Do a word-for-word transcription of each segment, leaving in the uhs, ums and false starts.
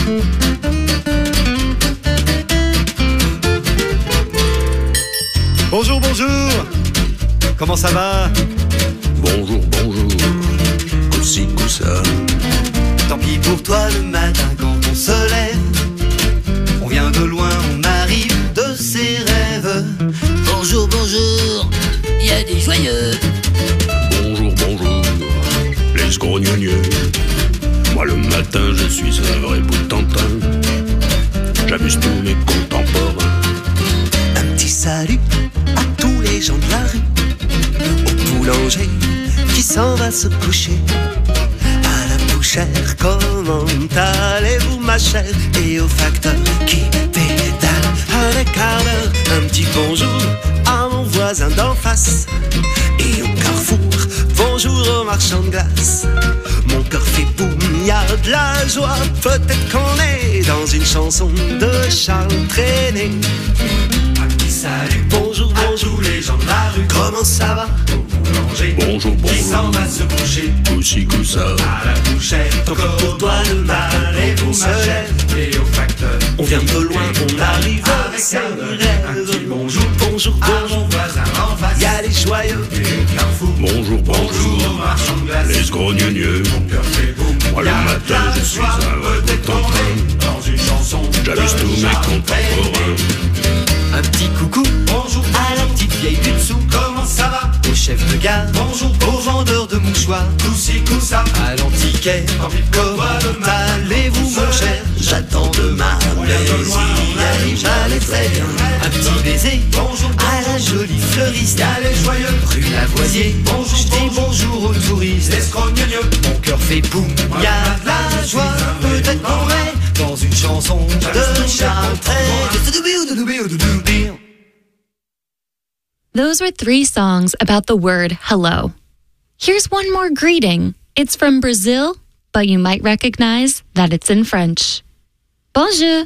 Bonjour, bonjour. Comment ça va? Bonjour, bonjour. Coussi, coussa. Tant pis pour toi le matin quand on se lève. On vient de loin, on arrive de ses rêves. Bonjour, bonjour. Il y a des joyeux. Bonjour, bonjour. Les scrognonieux. Moi le matin je suis un vrai bout de tantin. J'amuse tous mes contemporains. Un petit salut à tous les gens de la rue, au boulanger qui s'en va se coucher, à la bouchère, comment allez-vous ma chère, et au facteur qui pédale à un quart d'heure. Un petit bonjour à mon voisin d'en face, et au carrefour, bonjour au marchand de glace. Mon cœur fait boum, y'a de la joie, peut-être qu'on est dans une chanson de Charles Trenet. Salut, bonjour, à bonjour tous les gens de la rue. Comment ça va? Au boulanger, bonjour, bonjour. Qui s'en va se coucher, coussi, coussa. à la bouchère. Encore pour toi le matin, et vous se ma lève. chère. Et au facteur, On vient de loin, on arrive avec avec un un rêve. Un rêve. petit bonjour, Bonjour, à bonjour, mon voisin en face. y'a les joyeux. Et au carrefour, Bonjour, bonjour bonjour. au marchand de glace. Les scrognonieux. Mon cœur fait boum. Moi le Y'a matin de la je suis joie, un vrai bout de peut-être qu'on tantin. est dans une chanson J'amuse de tous mes Charles contemporains. Un petit coucou, bonjour à la petite vieille du dessous. Comment ça va? Au chef de gare, bonjour au vendeur de mouchoirs. Coussi, coussa, à l'antiquaire. Comment allez-vous mon cher? J'attends de ma mère, j'allais très bien. Un petit baiser, bonjour à la jolie fleuriste. Y'a les joyeux, rue Lavoisier. Bonjour, je dis bonjour aux touristes. Les scrognonieux, mon cœur fait boum. Y'a de la joie, peut-être qu'on est dans une chanson de Charles Trenet. Those were three songs about the word hello. Here's one more greeting. It's from Brazil, but you might recognize that it's in French. Bonjour.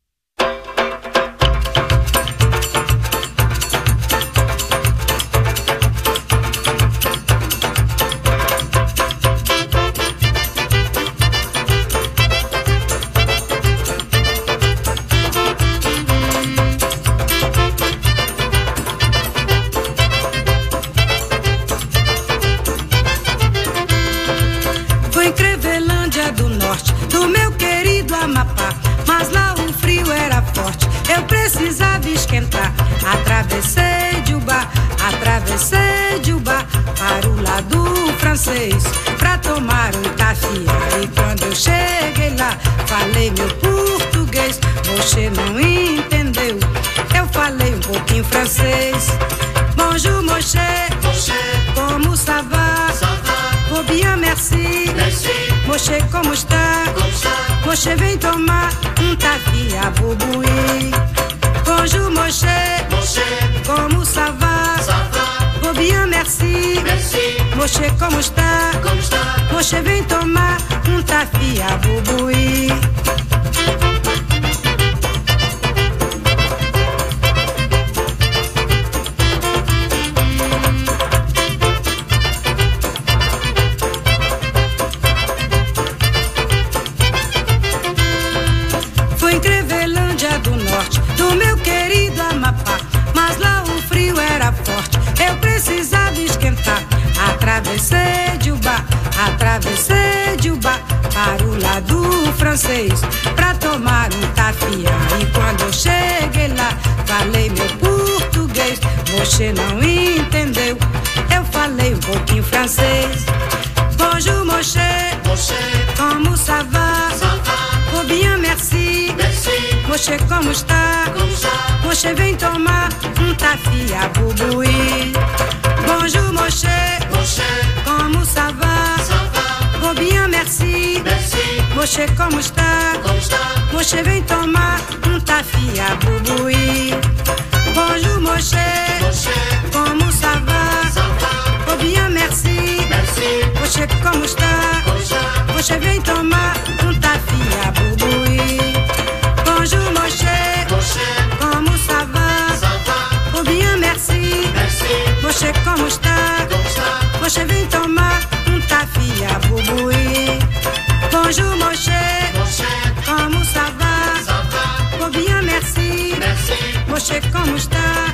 Fui em Crevelândia do Norte, do meu querido Amapá, mas lá o frio era forte, eu precisava esquentar. Atravessei de Ubá, atravessei de Ubá para o lado francês, pra tomar um café. E quando eu cheguei lá, falei meu português, você não entendeu, eu falei um pouquinho francês. Bonjour, Moché, como ça va? Oh bien, merci. Merci. Moché, como está? Como está? Moché, vem tomar um café a bubuí. Bonjour, Moché. Moché. Como ça va? Ça va. Oh bien, merci. Merci. Moché, como está? Como está? Moché, vem tomar um café a bubuí. Fui em Crevelândia do Norte, do meu querido Amapá, mas lá o frio era forte, eu precisava esquentar. Atravessei de Ubá, atravessei de Ubá para o lado francês, pra tomar um café. E quando eu cheguei lá, falei meu português, você não entendeu, eu falei um pouquinho francês. Bonjour, Moché, como ça va? Ça va. Oh bien, merci. Merci. Moché, como está? Como está? Moché, vem tomar um café a bubuí. Bonjour, Moché, como ça va? Ça va. Oh bien, merci. Merci. Moché, como está? Como está? Moché, vem tomar um café a bubuí. Bonjour, Moché, como ça va? Ça va. Oh bien, merci. Merci. Moché, como está? Como está? Moché, vem tomar um café a bubuí. Bonjour, Moché, como ça va? Ça va. Oh bien, merci. Merci. Moché, como está? Como está? Moché, vem tomar um café a bubuí. Bonjour, Moché, como ça você como está.